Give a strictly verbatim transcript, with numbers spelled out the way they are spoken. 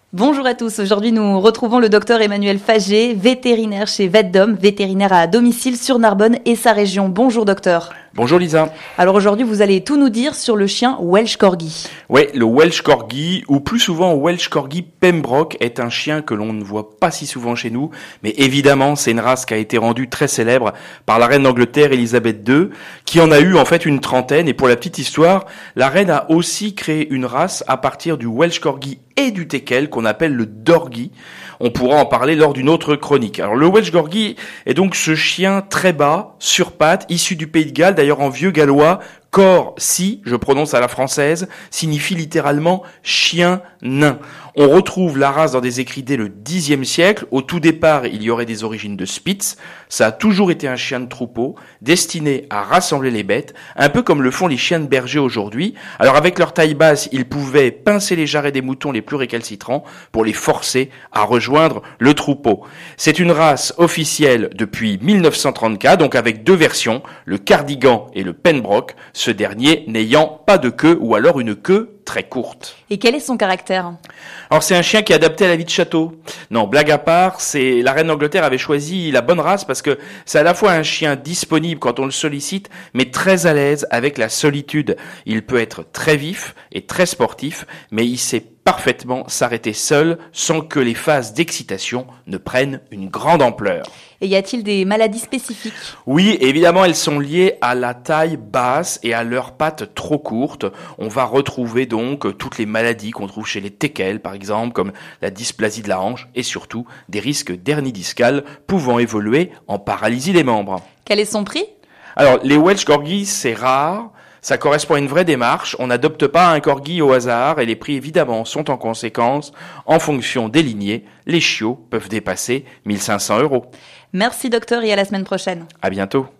Bonjour à tous, aujourd'hui nous retrouvons le docteur Emmanuel Faget, vétérinaire chez VetDom, vétérinaire à domicile sur Narbonne et sa région. Bonjour docteur. Bonjour Lisa. Alors aujourd'hui vous allez tout nous dire sur le chien Welsh Corgi. Ouais, le Welsh Corgi, ou plus souvent Welsh Corgi Pembroke, est un chien que l'on ne voit pas si souvent chez nous, mais évidemment c'est une race qui a été rendue très célèbre par la reine d'Angleterre Elisabeth deux, qui en a eu en fait une trentaine, et pour la petite histoire, la reine a aussi créé une race à partir du Welsh Corgi et du teckel qu'on appelle le Dorgi. On pourra en parler lors d'une autre chronique. Alors le Welsh Corgi est donc ce chien très bas, sur pattes, issu du Pays de Galles, d'ailleurs en vieux gallois, Corsi, je prononce à la française, signifie littéralement chien nain. On retrouve la race dans des écrits dès le dixième siècle. Au tout départ, il y aurait des origines de Spitz. Ça a toujours été un chien de troupeau, destiné à rassembler les bêtes, un peu comme le font les chiens de berger aujourd'hui. Alors avec leur taille basse, ils pouvaient pincer les jarrets des moutons les plus récalcitrants pour les forcer à rejoindre le troupeau. C'est une race officielle depuis mille neuf cent trente-quatre, donc avec deux versions, le Cardigan et le Pembroke, ce dernier n'ayant pas de queue ou alors une queue très courte. Et quel est son caractère ? Alors c'est un chien qui est adapté à la vie de château. Non, blague à part, c'est la reine d'Angleterre avait choisi la bonne race parce que c'est à la fois un chien disponible quand on le sollicite, mais très à l'aise avec la solitude. Il peut être très vif et très sportif, mais il sait parfaitement s'arrêter seul sans que les phases d'excitation ne prennent une grande ampleur. Et y a-t-il des maladies spécifiques ? Oui, évidemment, elles sont liées à la taille basse et à leurs pattes trop courtes. On va retrouver donc toutes les maladies qu'on trouve chez les teckels, par exemple, comme la dysplasie de la hanche et surtout des risques d'hernie discale pouvant évoluer en paralysie des membres. Quel est son prix ? Alors, les Welsh Corgis, c'est rare. Ça correspond à une vraie démarche. On n'adopte pas un corgi au hasard et les prix évidemment sont en conséquence en fonction des lignées. Les chiots peuvent dépasser mille cinq cents euros. Merci docteur et à la semaine prochaine. À bientôt.